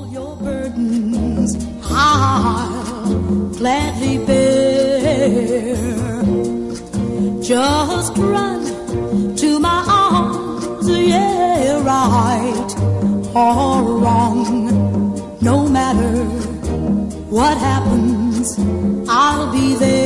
your burdens I'll gladly bear. Just run to my arms, yeah, right or wrong. No matter what happens, I'll be there.